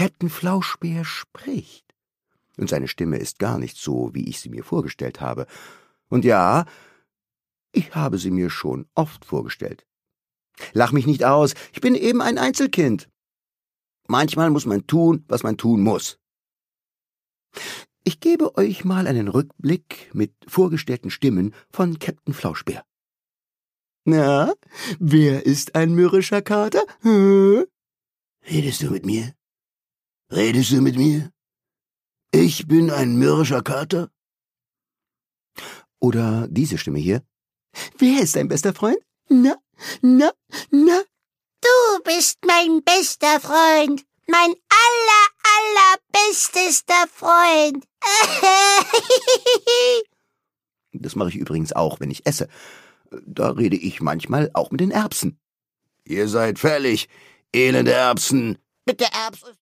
Käpt'n Flauschbär spricht. Und seine Stimme ist gar nicht so, wie ich sie mir vorgestellt habe. Und ja, ich habe sie mir schon oft vorgestellt. Lach mich nicht aus, ich bin eben ein Einzelkind. Manchmal muss man tun, was man tun muss. Ich gebe euch mal einen Rückblick mit vorgestellten Stimmen von Käpt'n Flauschbär. Na, wer ist ein mürrischer Kater? Hm? Redest du mit mir? Redest du mit mir? Ich bin ein mürrischer Kater? Oder diese Stimme hier. Wer ist dein bester Freund? Na, na, na? Du bist mein bester Freund. Mein allerbestester Freund. Das mache ich übrigens auch, wenn ich esse. Da rede ich manchmal auch mit den Erbsen. Ihr seid fällig, elende Erbsen. Bitte, Erbs.